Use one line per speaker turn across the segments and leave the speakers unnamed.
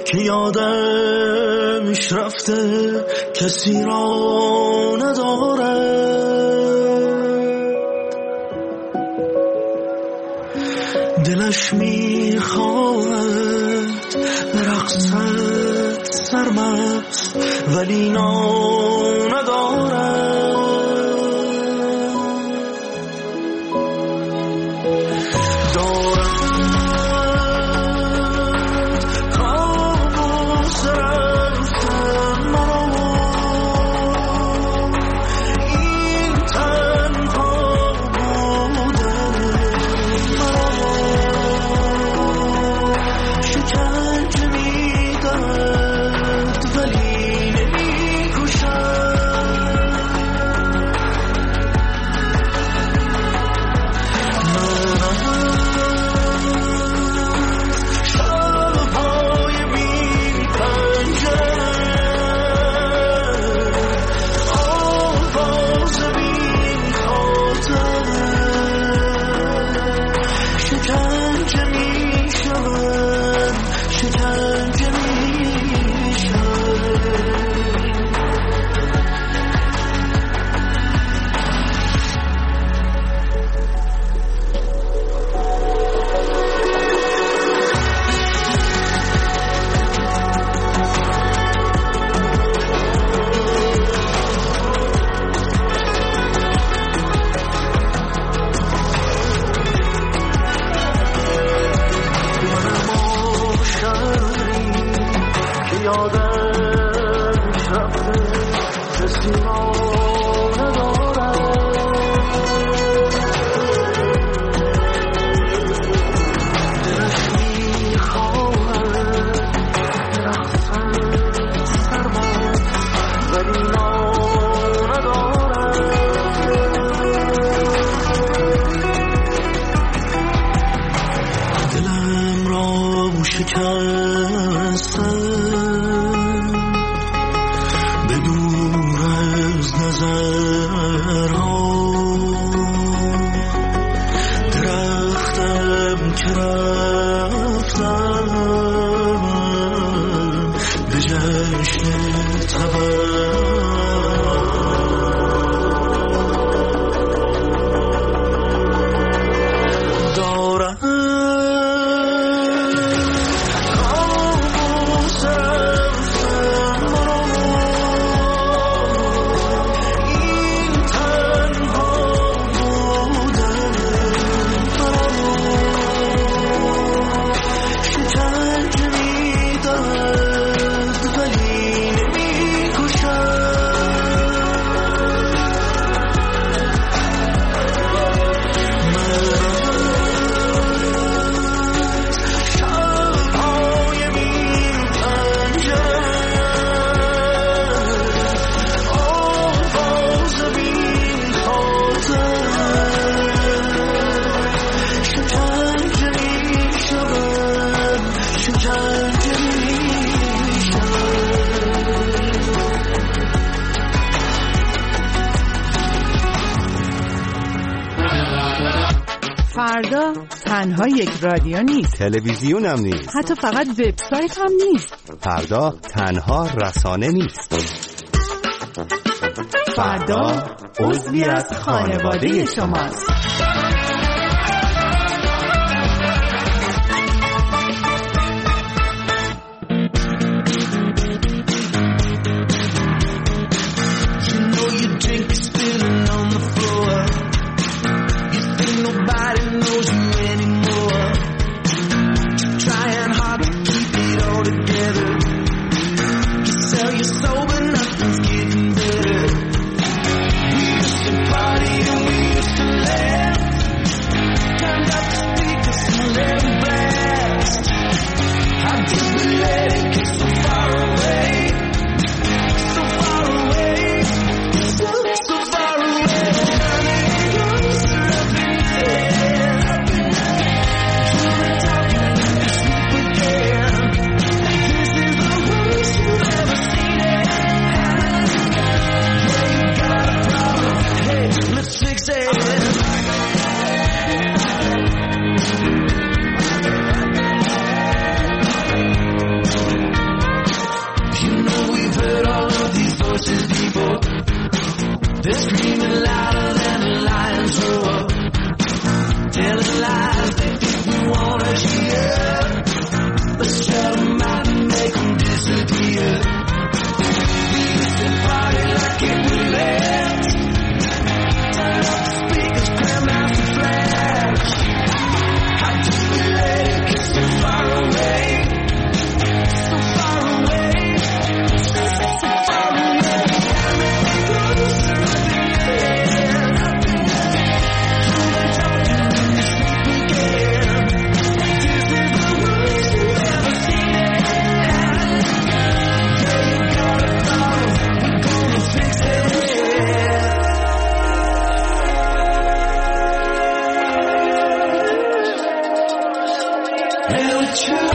که یادمش رفته کسی را نداره. دلش میخواهد به رقصت سرمست ولی نام نداره.
فردا تنها یک رادیو نیست،
تلویزیون هم نیست،
حتی فقط وبسایت هم نیست.
فردا تنها رسانه نیست.
فردا عضوی از خانواده شماست.
They're screaming louder than the lions roar, telling lies they didn't want to hear. Let's shut them out and make them disappear. We used to party like it was left. Turn up the speakers, cram out the flash. How do we let it get so far away? So far away. So far away. I'm in the closer of the air. Too much talking in the sleep again. This is the worst you've ever seen it. Yeah, you got a problem, we're gonna fix it. And we try.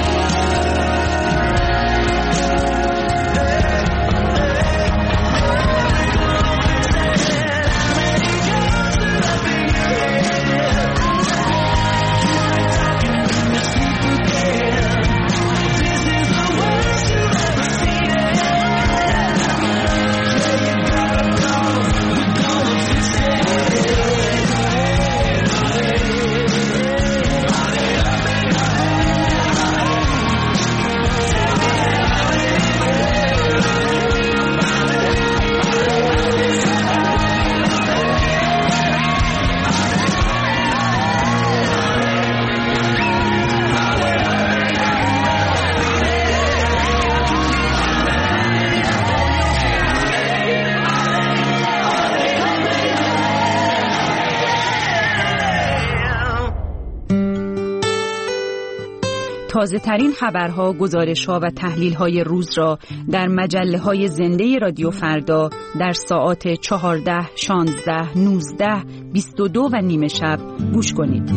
تازه ترین خبرها، گزارش‌ها و تحلیل‌های روز را در مجله‌های زنده رادیو فردا در ساعات 14، 16، 19، 22 و نیمه شب گوش کنید.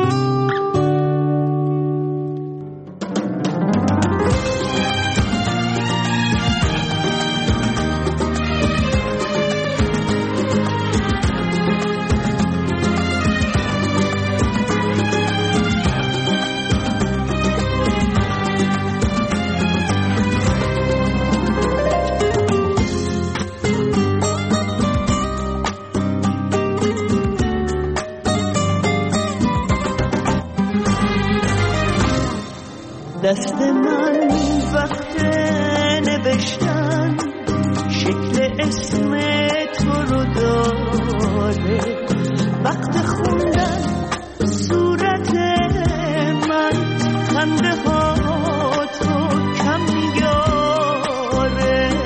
دست من وقت نوشتن شکل اسم تو رو داره، وقت خوندن صورت من خنده ها تو کم میاره.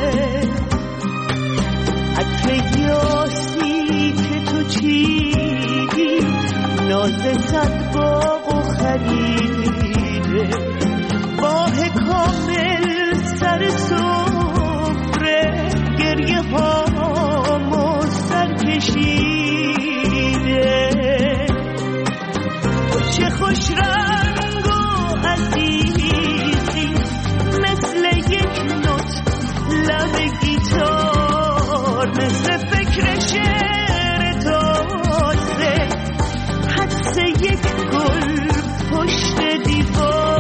عطر یاسی که تو چیدی ناز صد باغ و خریده، ماه کامل سر سفره گریه هامو سر کشیده. تو چه خوش رنگ و عزیزی مثل یک نوت لب گیتار، مثل فکر شعر تازه حدس یک گل پشت دیوار.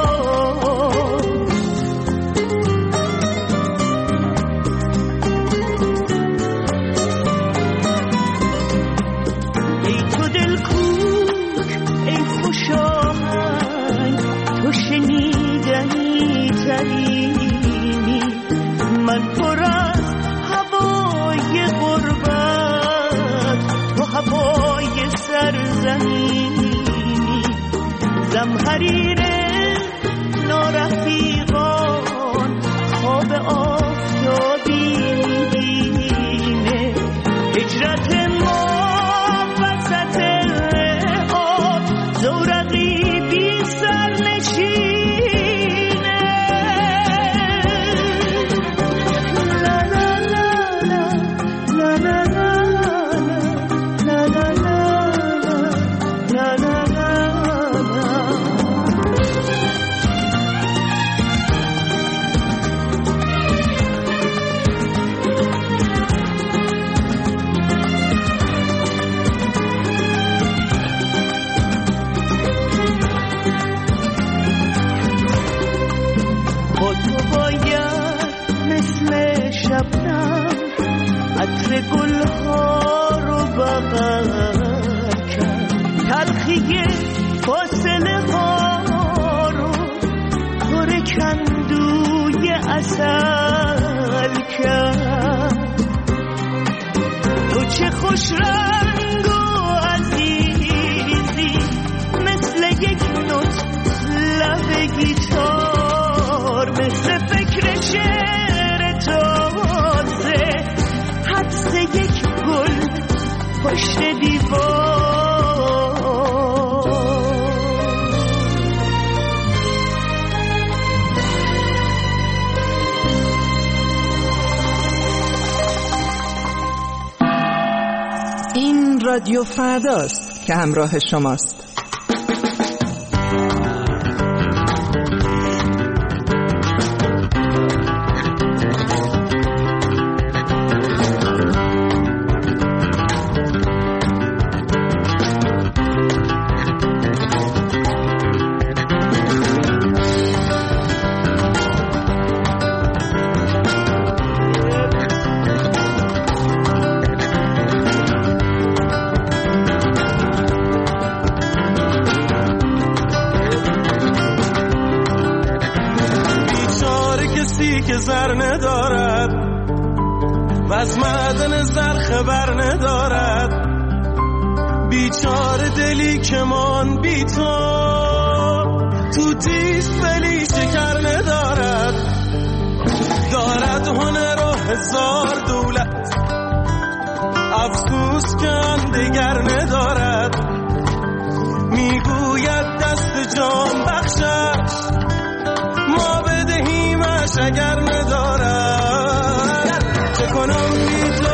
من پر از هوای غربت، تو هوای سرزمینی، زمحریر نارفیقان خواب آفتابی میبینه. هجرت ما وسط آب زورقی بی سرنشین. عطر گلها رو بغل کرد، تلخی فاصله ها رو پر کندوی عسل کرد. تو چه خوش رنگ و عزیزی، مثل یک نوت لب گیتار، مثل فکر شعر تازه، حدس یک گل پشت دیوار.
این رادیو فرداست که همراه شماست.
که زر ندارد و از معدن زر خبر ندارد، بیچاره دلی که من بی تو تیز ولی شکر ندارد، دارد هنر و هزار دولت، افسوس که آن دگر ندارد، میگوید دست جان بخشش ما بدهیمش اگر ندارد. چه کنم بی تو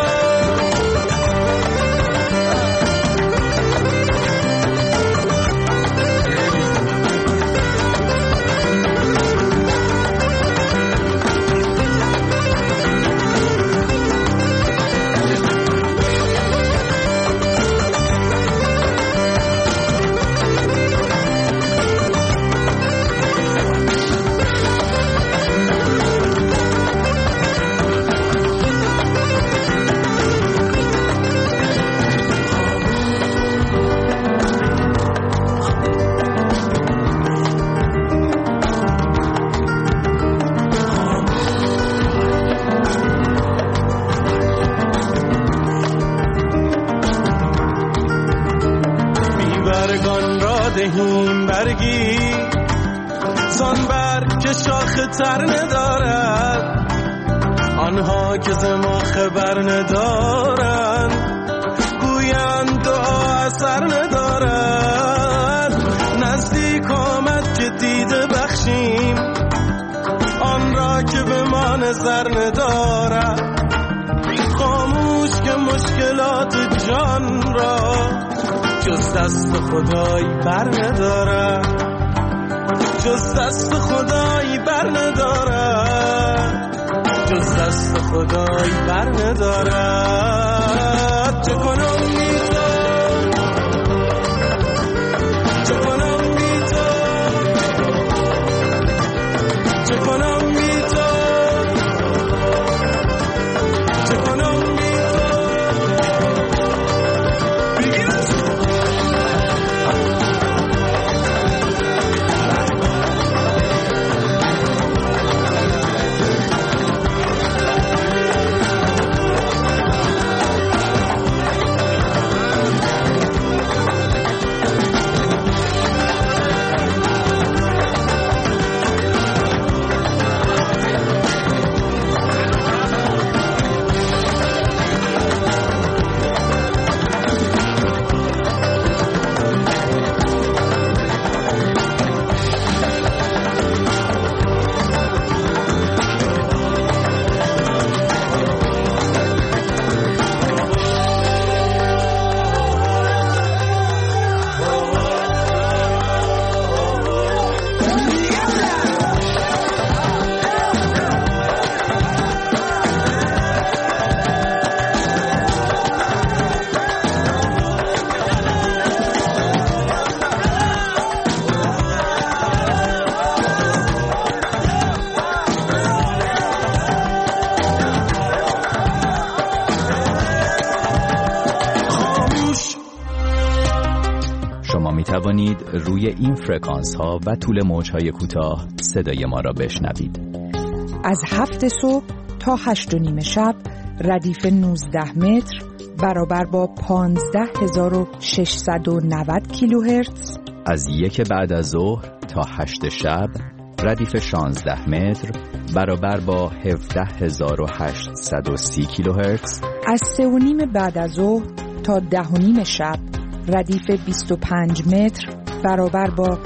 دهیم برگی زان برگ که شاخه تر ندارد، آنها که ز ما خبر ندارند گویند دعا اثر ندارد. نزدیک آمد که دیده بخشیم آن را که به ما نظر ندارد، خاموش که مشکلات جان را جز دست خدای بر ندارد، جز دست خدای بر ندارد، جز دست خدای بر ندارد. چه کنم بی تو، چه کنم بی تو، چه کنم بی تو، چه کنم بی تو.
توانید روی این فرکانس ها و طول موج های کوتاه صدای ما را بشنوید.
از 7 صبح تا 8:30 شب ردیف 19 متر برابر با 15690 کیلوهرتز.
از 1 بعد از ظهر تا 8 شب ردیف 16 متر برابر با 17830 کیلوهرتز.
از 3:30 بعد از ظهر تا 10:30 شب ردیف 25 متر برابر با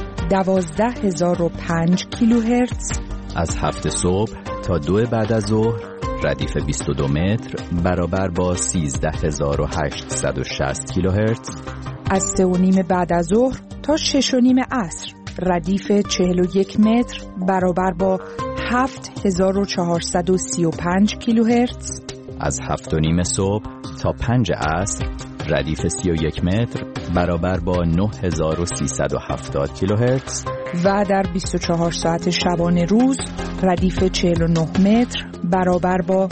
12005 کیلوهرتز.
از 7 صبح تا 2 بعد از ظهر ردیف 22 متر برابر با 13860 کیلوهرتز.
از 3:30 بعد از ظهر تا 6:30 عصر ردیف 41 متر برابر با 7435 کیلوهرتز.
از 7:30 صبح تا 5 عصر ردیف 31 متر برابر با 9370 کیلوهرتز.
و در 24 ساعت شبانه روز ردیف 49 متر برابر با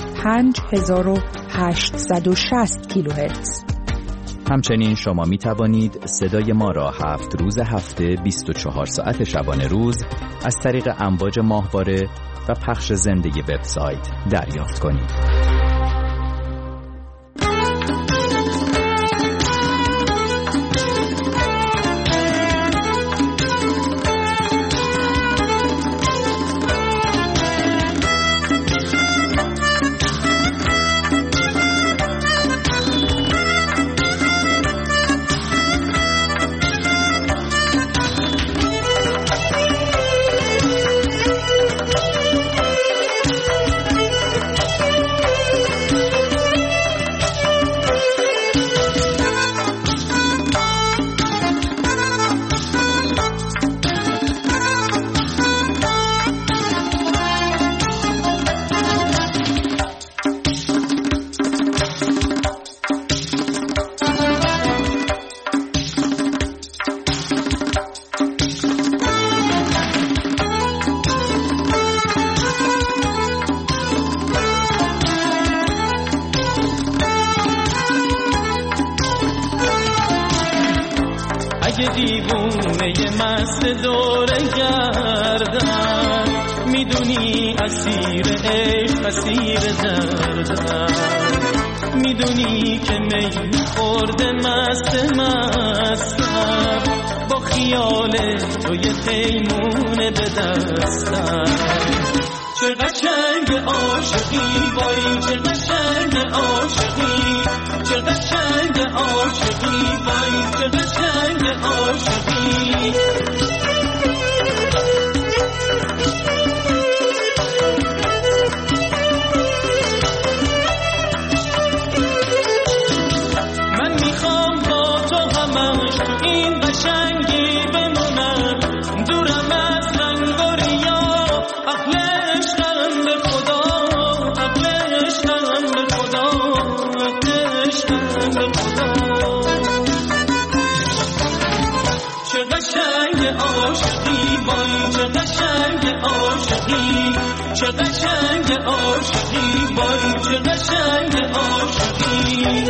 5860 کیلوهرتز.
همچنین شما می توانید صدای ما را 7 روز هفته 24 ساعت شبانه روز از طریق امواج ماهواره و پخش زنده وبسایت دریافت کنید.
دیوونه مست دوره گردم، میدونی اسیر عشق اسیر دردم، میدونی که می خورده مستم، با خیال توی پیمونه به دستم. چه قشنگ عاشقی وای، چه قشنگ عاشقی، چه قشنگ عاشقی وای، چه قشنگ عاشقی. من میخوام با تو همش تو این قشنگی بمونم، دورم از رنگ و ریا، عقل عشقم به خدا، عقل عشقم به خدا، عقل عشقم به خدا. چه قشنگ عاشقی وای، چه قشنگ عاشقی، چه قشنگ عاشقی وای، چه قشنگ عاشقی.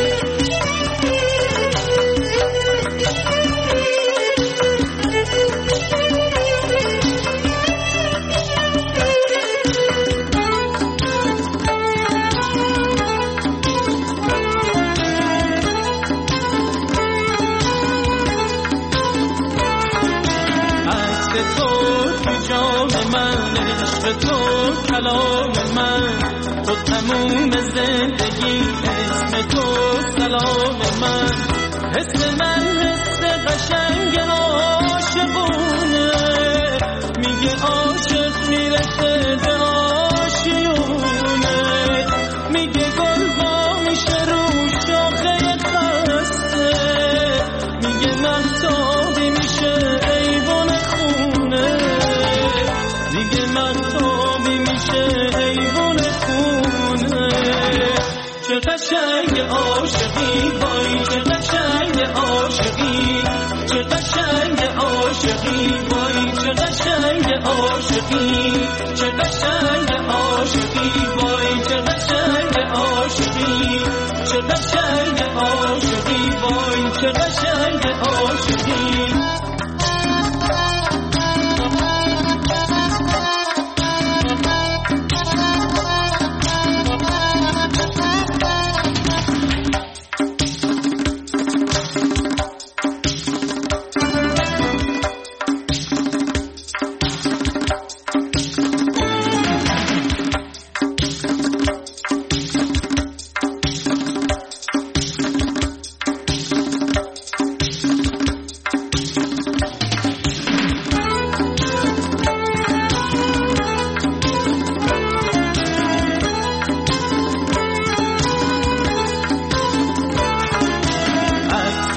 تو کلام من، تو تموم زندگی، اسم تو سلام من، حس من حس قشنگ عاشقونه، میگه عاشق میرسه به آشیونه، میگه گل با میشه رو شاخه خسته، میگه مهتابی میشه ایوان خونه، میگه مهتابی میشه ایوان خونه. چه قشنگ عاشقی وای، چه قشنگ عاشقی، چه قشنگ عاشقی وای، چه قشنگ عاشقی، چه قشنگ عاشقی وای، چه قشنگ عاشقی، چه قشنگ عاشقی وای، چه قشنگ عاشقی.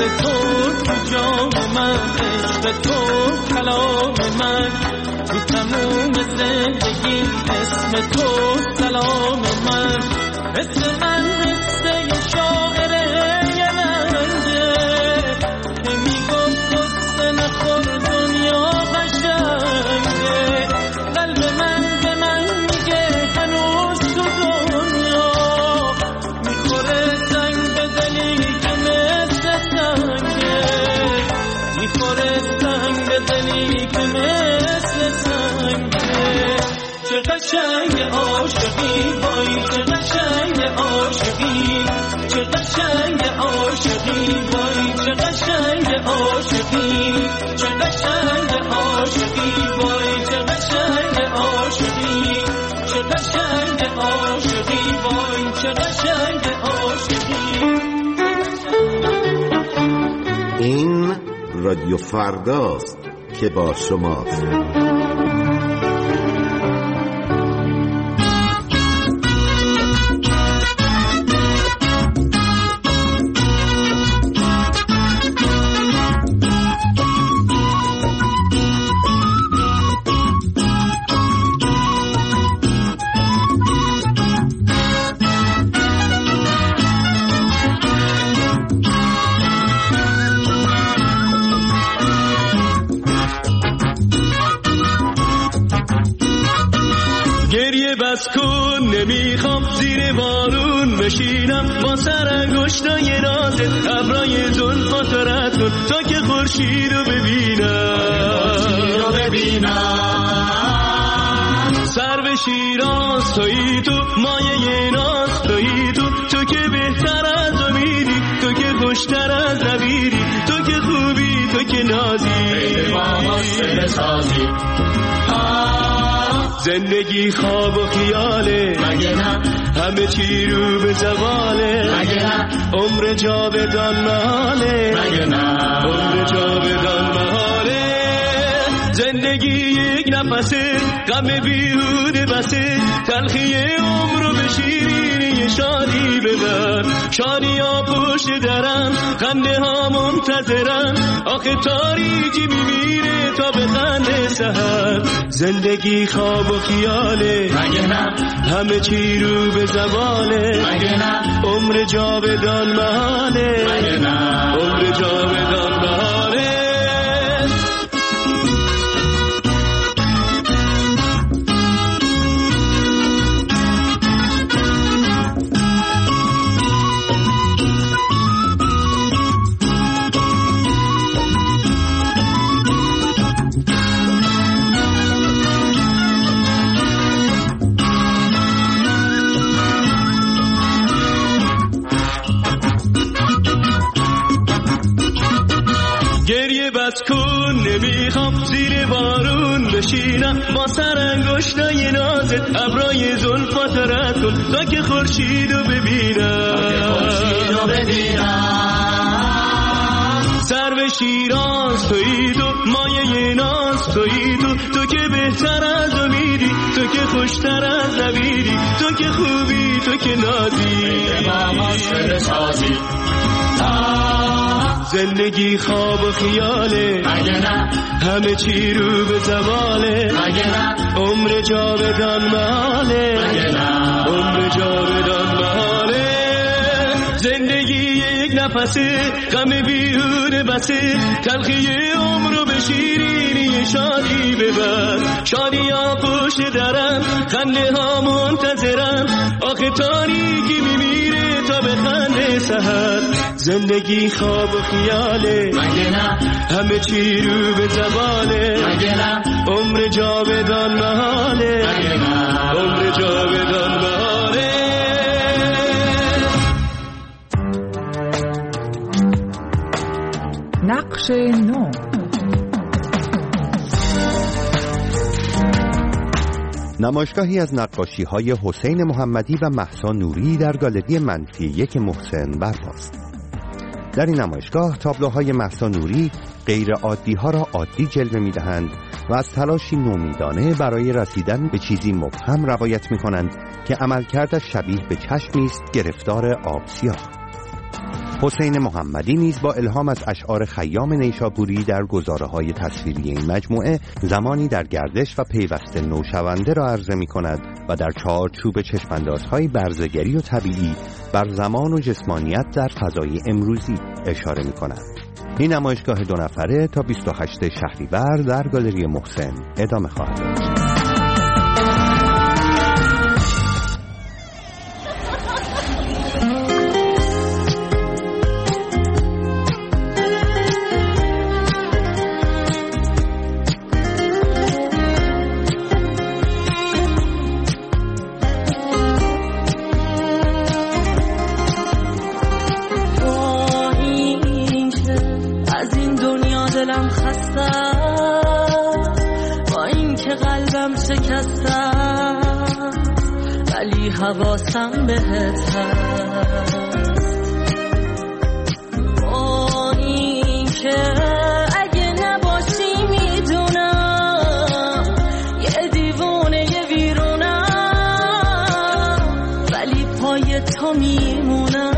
دست تو تو جام من، عشق تو کلام من، تو تموم زندگی اسم تو سلام من. اسم من مثل شاعر یه رنگه که میگم قصه نخور دنیا قشنگه. قلب من به من میگه هنوز تو دنیا میخوره زنگ به دلی که مثل سنگه، میخوره زنگ به دلی که مثل سنگه. چه قشنگ عاشقی وای، چه قشنگ عاشقی، چه قشنگ عاشقی وای، چه قشنگ عاشقی، چه قشنگ عاشقی وای، چه قشنگ عاشقی، چه قشنگ عاشقی وای، چه قشنگ عاشقی.
این رادیو فرداست که با شماست.
بس کن نمیخوام زیر بارون بشینم، با سر انگشتای نازت ابرای زلفات رد کن تا که خورشید رو ببینم. سر به شیراز تویی تو، مایه ناز تویی تو، تو که بهتر از امیدی، تو که خوشتر از نویدی، تو که خوبی، تو که نازی، زندگی خواب و خیاله مگه نه، همه چی رو به زواله مگه نه، عمر جاودان محاله مگه نه، عمر جاودان محاله. زندگی یک نفسه، غم بیهوده بسه، تلخی عمر رو به شیرینی شادی ببر. شادی ها پشت درم، خنده ها منتظرم، آخه تاریکی میمیره تا به خنده سحر. زندگی خواب و خیاله مگه نه، همه چی رو به زواله مگه نه، عمر جاودان محاله مگه نه، عمر جاودان محاله. بس کن نمیخوام زیر بارون بشینم، با سر انگشتای نازت ابرای زلفات رد کن تا که خورشید رو ببینم. سر به شیراز تویی تو، مایه ناز تویی تو، تو که بهتر از امیدی، تو که خوشتر از نویدی، تو که خوبی، تو که نازی، زندگی خواب و خیاله مگه نه، همه چی رو به زواله مگه نه، عمر جاودان محاله مگه نه، عمر جاودان محاله. زندگی یک نفسه، غم بیهوده بسه، تلخی عمر رو به شیرینی شادی ببر. شادی ها پشت درم، خنده ها منتظرم، آخه تاریکی میمیره تا به خنده سحر. زندگی خواب و خیاله مگه نه، همه چی رو به زواله مگه نه، عمر جاودان محاله مگه نه، عمر جاودان محاله.
نقش نو.
نمایشگاهی از نقاشی‌های حسین محمدی و مهسا نوری در گالری منفی 1 محسن برپاست. در این نمایشگاه تابلوهای مهسا نوری غیر عادی ها را عادی جلوه می دهند و از تلاشی نومیدانه برای رسیدن به چیزی مبهم روایت می کنند که عملکردش شبیه به چشمی است گرفتار آب سیاه. حسین محمدی نیز با الهام از اشعار خیام نیشابوری در گزاره‌های تصویری این مجموعه زمانی در گردش و پیوسته نوشونده را عرضه می‌کند و در چارچوب چشم‌اندازهای برزگری و طبیعی بر زمان و جسمانیت در فضای امروزی اشاره می‌کند. این نمایشگاه 2 نفره تا 28 شهریور در گالری محسن ادامه خواهد داشت.
دلم خسته با این که قلبم شکسته ولی حواسم بهت هست با این که اگه نباشی میدونم یه دیوونه یه ویرونم ولی پای تو میمونم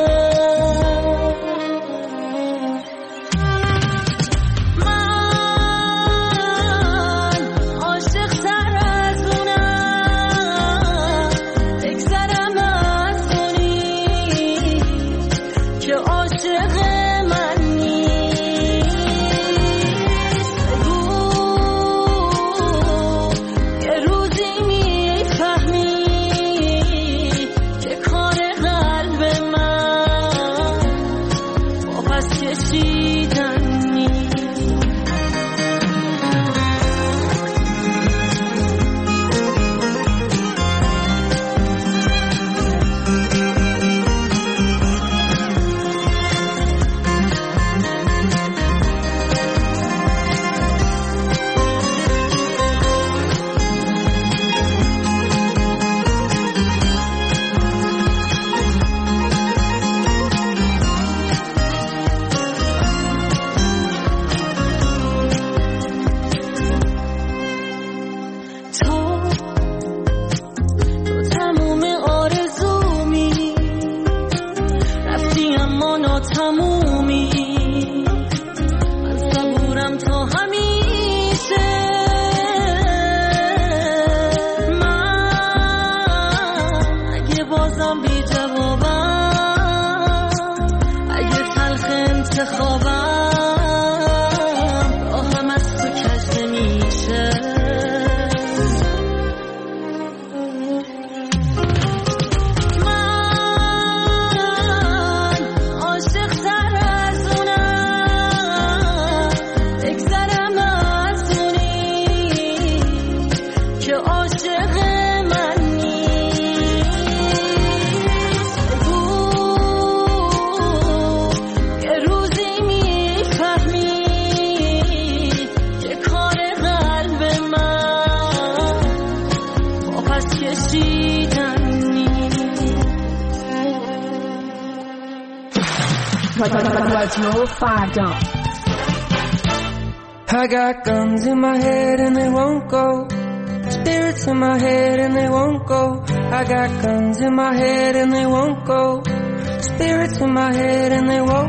I got guns in my head and they won't go. Spirits in my head and they won't go. I got guns in my head and they won't go. Spirits in my head and they won't.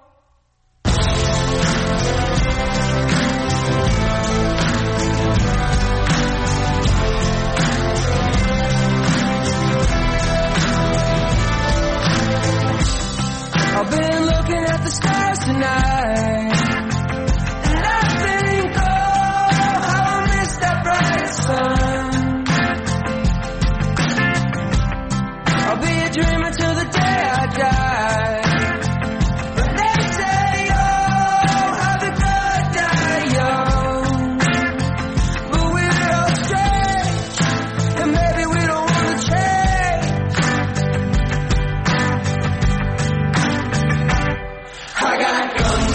I've been looking at the stars tonight. I'll be a dreamer till the day I die. But they say, oh, how the good die young. But we're all strange, and maybe we don't want to change. I got guns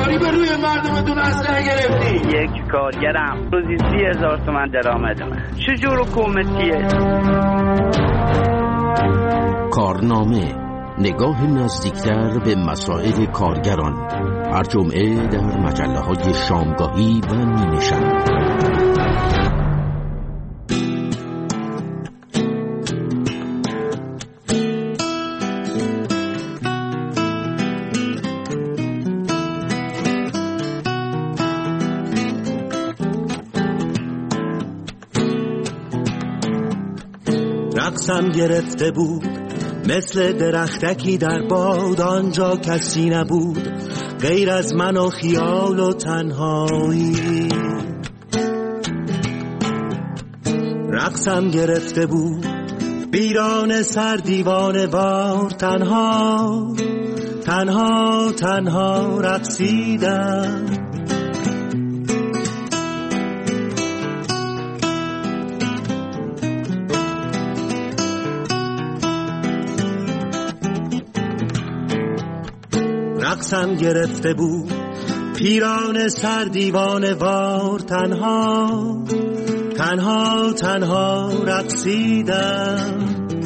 داری به روی مردمتون اسلحه گرفتی؟
یک کارگرم روزی 30,000 تومان درآمد من. چجور حکومتیه؟
کارنامه، نگاه نزدیکتر به مسائل کارگران، هر جمعه در مجله‌های شامگاهی و نیمه شب.
رقصم گرفته بود مثل درختکی در باد، آنجا کسی نبود غیر از من و خیال و تنهایی. رقصم گرفته بود بیران سر دیوانه وار، تنها تنها تنها رقصیدم. رقصم گرفته بود پیران سر دیوانه وار، تنها تنها تنها رقصیدم.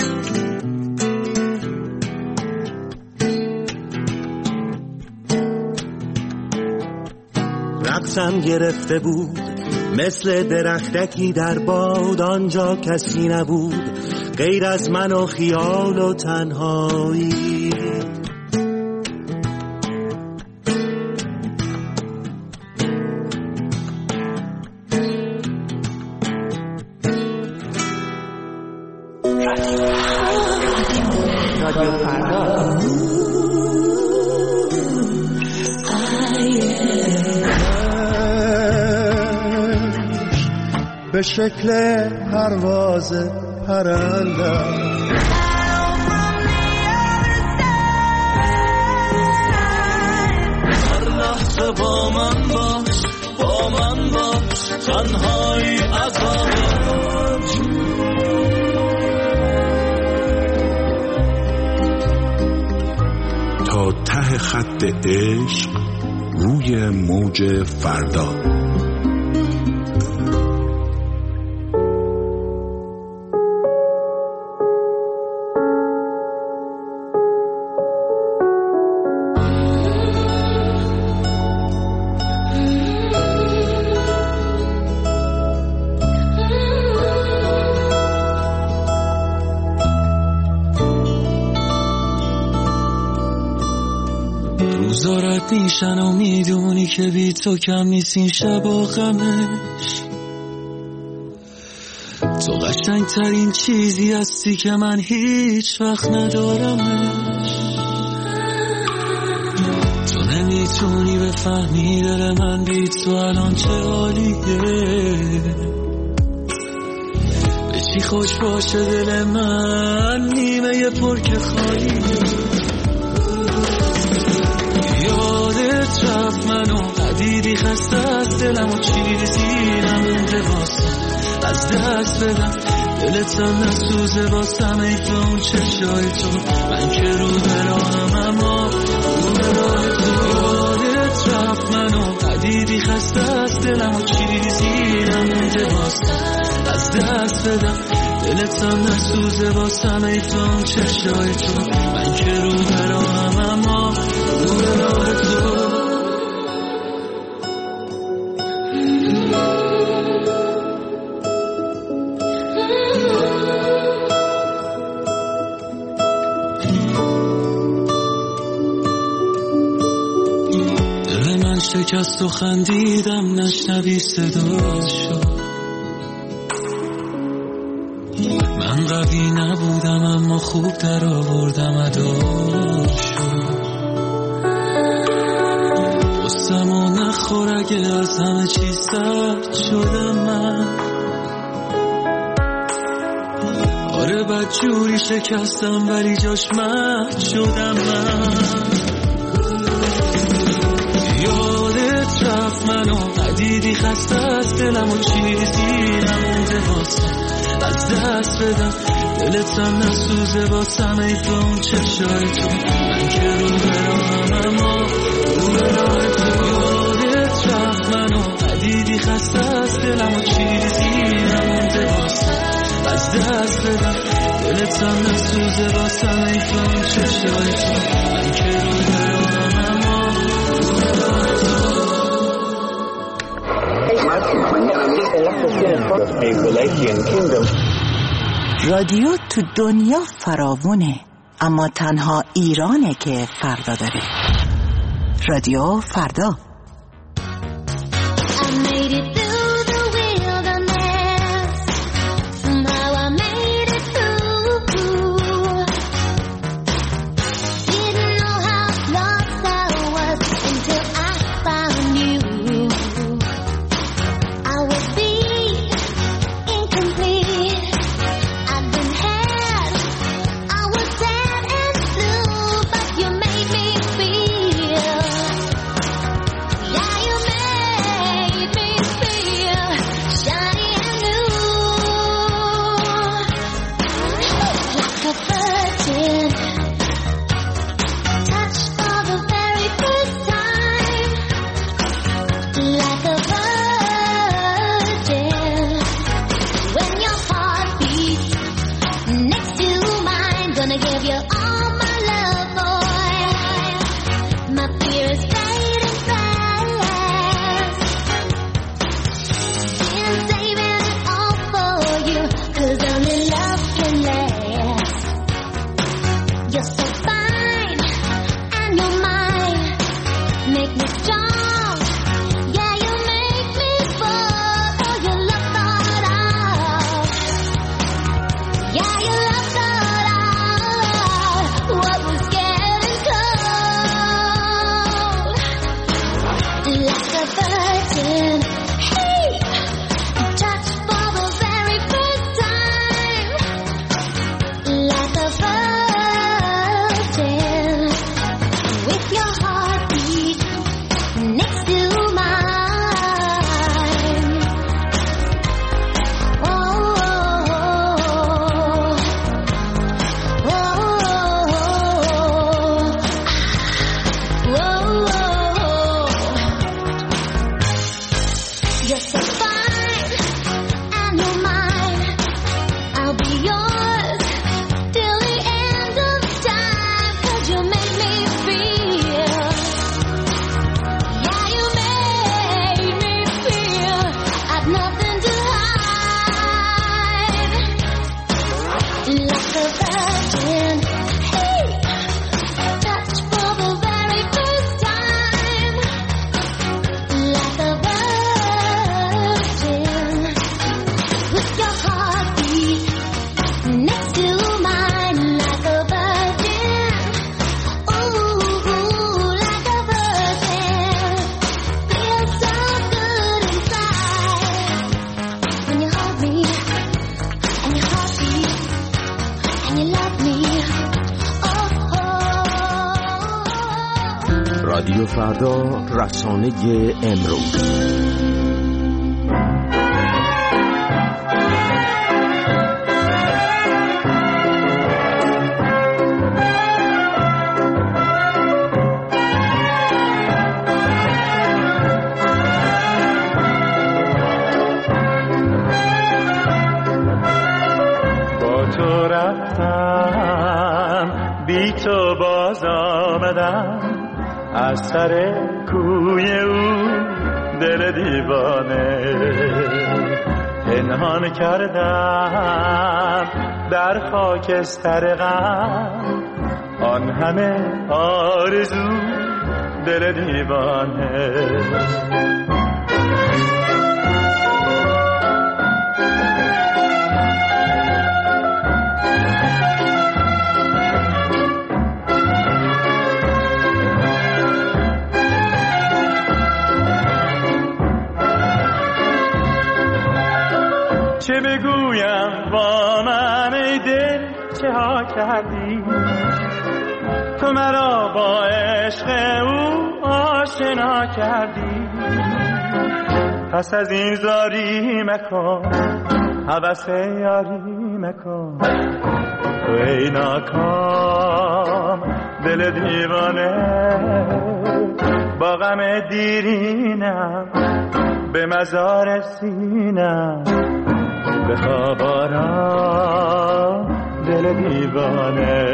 رقصم گرفته بود مثل درختکی در باد، آنجا کسی نبود غیر از من و خیال و تنهایی.
به شکل پرواز پرنده
هر لحظه با من باش، با من باش، تنهایی عذابش.
تا ته خط عشق روی موج فردا.
روزارت نیشن و میدونی که بی تو کم نیست این شب و غمش. تو قشنگ ترین چیزی هستی که من هیچ وقت ندارمش. تو نمیتونی بفهمی دل من بی تو الان چه حالیه. به چی خوش باشه دل من نیمه پر که خالیه. یادت رفت منو دیدی خسته از دلم و چیزی نمونده واسه از دست بدم. دلتم نسوزه واسم ای تو اون چشای تو، من که رو براهم اما رو برای تو. یادت رفت منو دیدی خسته از دلم و چیزی نمونده واسه از دست بدم. دلتم نسوزه واسم ای تو اون چشای تو، من که رو براهم اما رو برای تو. دل من شکست و خندیدم نشنوی صداشو. من قوی نبودم اما خوب در آوردم اداشو. بستم و نخور اگه از همه چیز سرد شدم من. آره بد جوری شکستم ولی جاش مهد شدم من. یادت رفت منو دیدی خسته از دلم و چیزی نمونده واسه از دست بدم. دلتم نسوزه واسم ای تو اون چشای تو، من که رو براهم اما رو برای تو. روز واسم ای تو اون چشای تو من که رو درانم
رادیو تو دنیا فراوونه، اما تنها ایرانه که فردا داره. رادیو فردا.
رادیو فردا، رسانه امروز.
با تو رفتم، بی تو باز آمدم، از سر کوی او دل دیوانه پنهان کردم در خاکستر غم، آن همه آرزو دل دیوانه. چه بگویم با من ای دل چه ها کردی، تو مرا با عشق او آشنا کردی، پس از این زاری مکن هوس یاری مکن، تو ای ناکام دل دیوانه، با غم دیرینم به مزار سینم، بخواب آرام
دل دیوانه.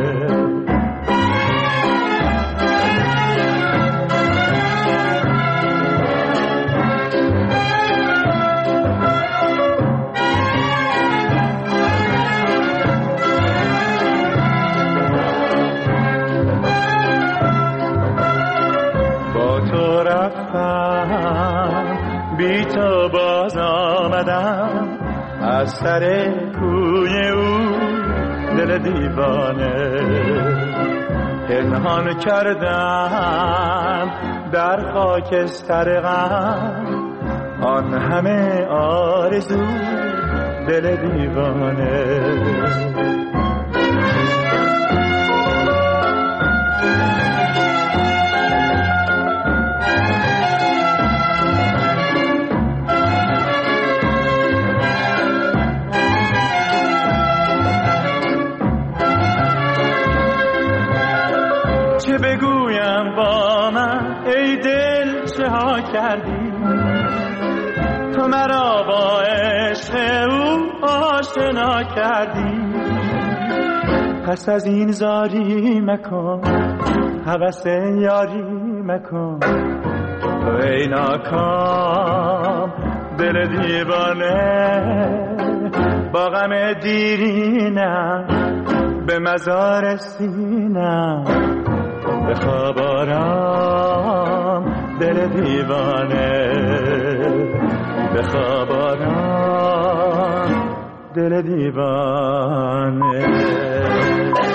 بی تو باز آمدم از سر کوی او دل دیوانه. پنهان کردم در خاکستر غم آن همه آرزو دل دیوانه. چه بگویم با من ای دل چه ها کردی، تو مرا با عشق او آشنا کردی. پس از این زاری مکن هوس یاری مکن، تو ای ناکام دل دیوانه. با غم دیرینم به مزار سینم بخواب آرام دل دیوانه. بخواب آرام دل دیوانه.